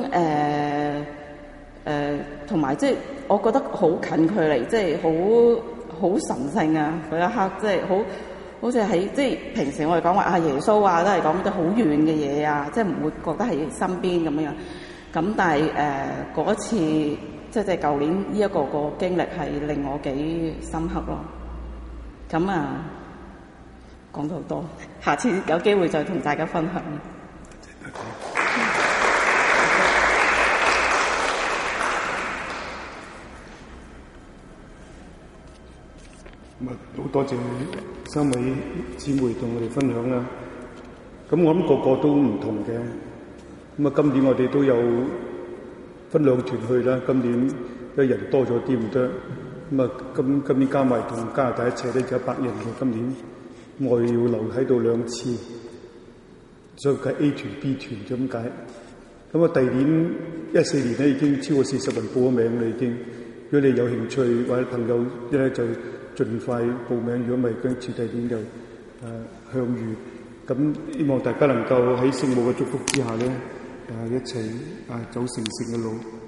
同埋即係我覺得好近距離，即係好神聖啊！嗰一刻即係好似喺即係平時我哋講話耶穌啊，都係講得好遠嘅嘢啊，即係唔會覺得喺身邊咁樣。咁但係嗰一次即係舊年呢一個經歷係令我幾深刻咯。咁講到好多，下次有機會再同大家分享。 好多謝三位姊妹同我哋分享啦。咁我諗個個都唔同嘅。咁今年我哋都有分兩團去啦。今年一人多咗啲唔得。今年加埋同加拿大一齊咧就100人嘅。今年我哋要留喺度2次，所以計 A 團 B 團咁解。第二年14年咧已經超過40人報咗名啦已經。如果你有興趣或者朋友咧就盡快報名，如果唔係跟住第二年就相遇。咁希望大家能夠喺聖母嘅祝福之下咧一齊走成聖嘅路。